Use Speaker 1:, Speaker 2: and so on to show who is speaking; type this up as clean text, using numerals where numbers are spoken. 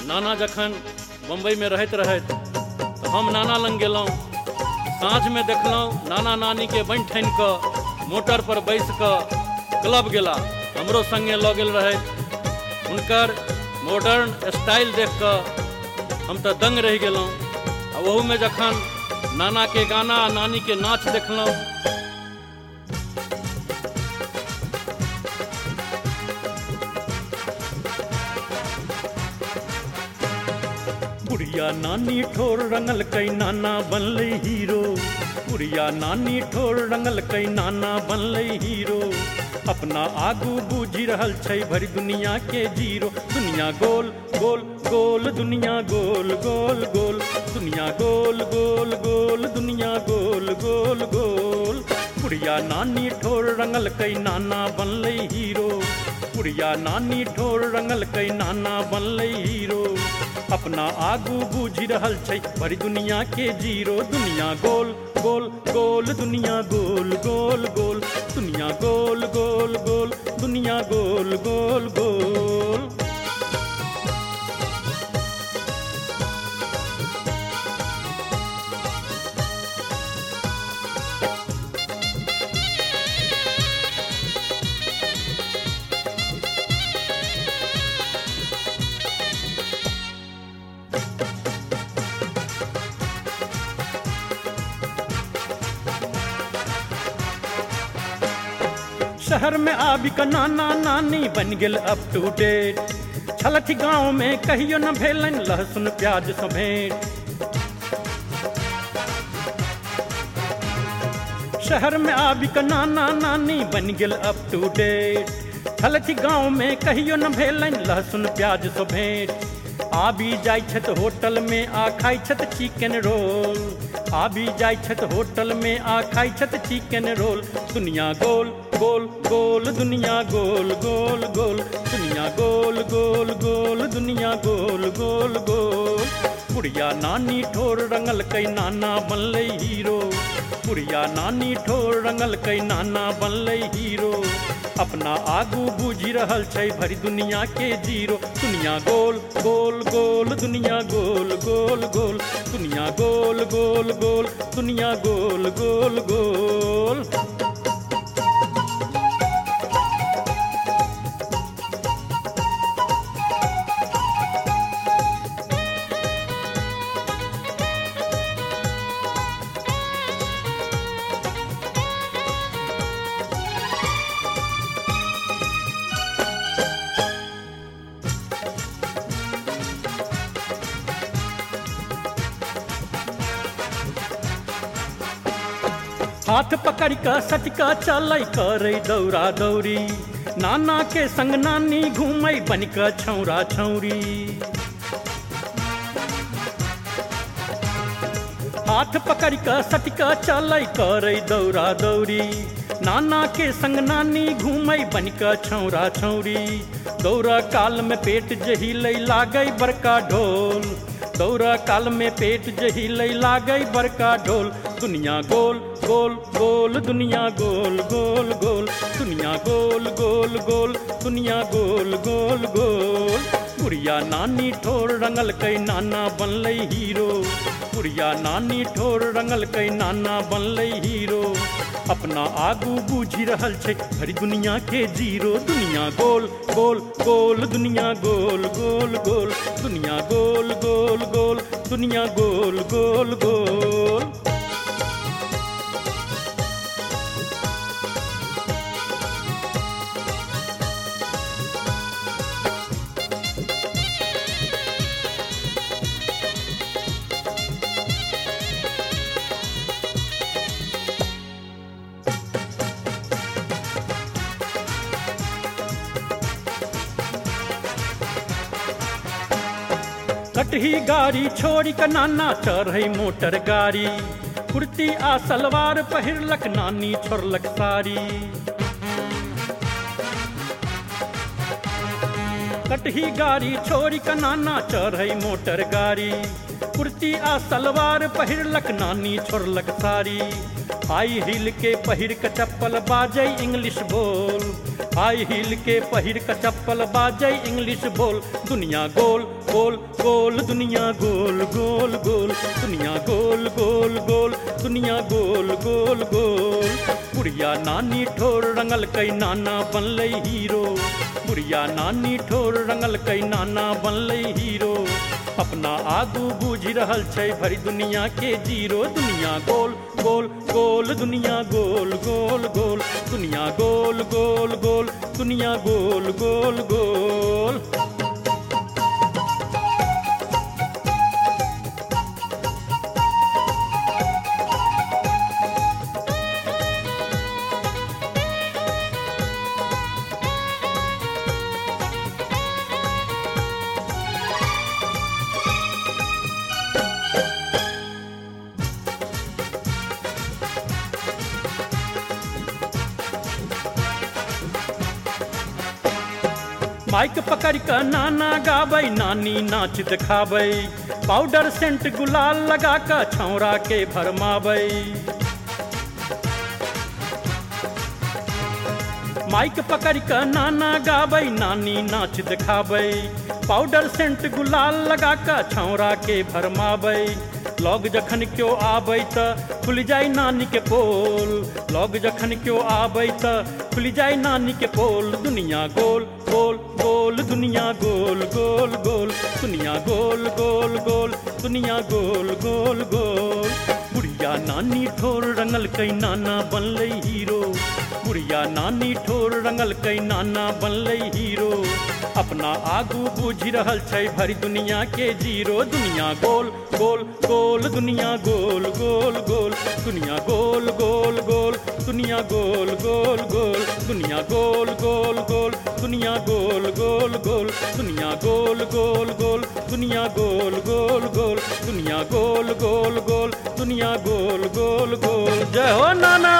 Speaker 1: नाना जखन बम्बई में रहैत तो हम नाना लग गेलहुँ। साँझ में देखलहुँ नाना नानी के बनि ठानि कऽ मोटर पर बैस कऽ क्लब गेला, हमरो संगे लऽ गेल रहैत। हुनकर मॉडर्न स्टाइल देख कऽ हम तो दंग रहि गेलहुँ। आ ओहू में जखन नाना के गाना नानी के नाच देखलहुँ, बुढ़िया नानी ठोर रंगल कई नाना बनलै हीरो। बुढ़िया नानी ठोर रंगल कई नाना बनलै हीरो। अपना आगू बूझि रहल छै भरी दुनिया के जीरो। दुनिया गोल गोल गोल, दुनिया गोल गोल गोल, दुनिया गोल गोल गोल, दुनिया गोल गोल गोल। बुढ़िया नानी ठोर रंगल कई नाना बनलै हीरो। बुढ़िया नानी ठोर रंगल कई नाना बनलै हीरो। अपना आगू बूझि रहल छै भरी दुनिया के जीरो। दुनिया गोल गोल गोल, दुनिया गोल गोल गोल, दुनिया गोल गोल गोल, दुनिया गोल गोल गोल। शहर में आबि क नाना नानी बन गेल अप टू डेट। छलथि गाँव में कहियो न भेलनि लहसुन प्याज सँ भेंट। शहर में आबि क नाना नानी बन गेल अप टू डेट। छलथि गाँव में कहियो न भेलनि लहसुन प्याज सँ भेंट। आबि जाइ छथि होटल में आ खाइ छथि चिकन रोल। आबि जाइ छथि होटल में आ खाइ छथि चिकन रोल। दुनिया गोल गोल गोल, दुनिया गोल गोल गोल, दुनिया गोल गोल गोल, दुनिया गोल गोल गोल। बुढ़िया नानी ठोर रंगल कई नाना बनलै हीरो। बुढ़िया नानी ठोर रंगल कई नाना बनलै हीरो। अपना आगू बूझि रहल छै भरी दुनिया के जीरो। दुनिया गोल गोल गोल, दुनिया गोल गोल गोल, दुनिया गोल गोल गोल, दुनिया गोल गोल गोल। हाथ पकड़ क सटका चलै करै दौड़ा दौड़ी। नाना के संग नानी घूमै बन क छौरा छौरी। हाथ पकड़ क सटका चलै करै दौड़ा दौड़ी। नाना के संग नानी घूमै बन क छौरा छौरी। दौड़ा काल में पेट जहिलै लागै बड़का ढोल। दौड़ा काल में पेट जहिलै लागै बड़का ढोल। दुनिया गोल गोल गोल, दुनिया गोल गोल गोल, दुनिया गोल गोल गोल, दुनिया गोल गोल गोल। बुढ़िया नानी ठोर रंगल कई नाना बनलै हीरो। बुढ़िया नानी ठोर रंगल कई नाना बनलै हीरो। अपना आगू बूझि रहल छै भरी दुनिया के जीरो। दुनिया गोल गोल गोल, दुनिया गोल गोल गोल, दुनिया गोल गोल गोल, दुनिया गोल गोल गोल। कटही गाड़ी छोड़ी क नाना चढ़ै मोटर गाड़ी। कुर्ती आ सलवार पहिरलक नानी छोड़लक साड़ी। कटही गाड़ी छोड़ी क नाना चढ़ै मोटर गाड़ी। कुर्ती आ सलवार पहिरलक नानी छोड़लक साड़ी। हाई हील के पहिर के चप्पल बाजै इंग्लिश बोल, हाई हील के पहिर के चप्पल बाजै इंग्लिश बोल। दुनिया गोल गोल गोल, दुनिया गोल गोल गोल, दुनिया गोल गोल गोल, दुनिया गोल गोल गोल। बुढ़िया नानी ठोर रंगल कई नाना बनलै हीरो, बुढ़िया नानी ठोर रंगल कई नाना बनलै हीरो। अपना आगू बूझ रहल छै भरी दुनिया के जीरो। दुनिया गोल गोल गोल, दुनिया गोल गोल गोल, दुनिया गोल गोल गोल, दुनिया गोल गोल गोल। माइक पकड़ कर नाना गाबै, नानी नाच दिखाबै, पाउडर सेंट गुलाल लगा कर छौरा के भरमाबै। माइक पकड़ कर नाना गाबै, नानी नाच दिखाबै, पाउडर सेंट गुलाल लगा कर छौरा के भरमाबै। लोग जखन क्यों आबै त खुल जाय नानी के पोल, लोग जखन क्यों आबै त खुल जाय नानी के पोल। दुनिया गोल गोल गोल, दुनिया गोल गोल गोल, दुनिया गोल गोल गोल, दुनिया गोल गोल गोल। बुढ़िया नानी ठोर रंगल कई नाना बनलै हीरो, बुढ़िया नानी ठोर रंगल कई नाना बनलै हीरो। अपना आगू बूझ रहल छै भरी दुनिया के जीरो। दुनिया गोल गोल गोल, दुनिया गोल गोल गोल, दुनिया गोल गोल गोल, दुनिया गोल गोल गोल, दुनिया गोल गोल गोल, दुनिया गोल गोल गोल, दुनिया गोल गोल गोल, दुनिया गोल गोल गोल, दुनिया गोल गोल गोल, दुनिया गोल गोल गोल। जय हो नाना।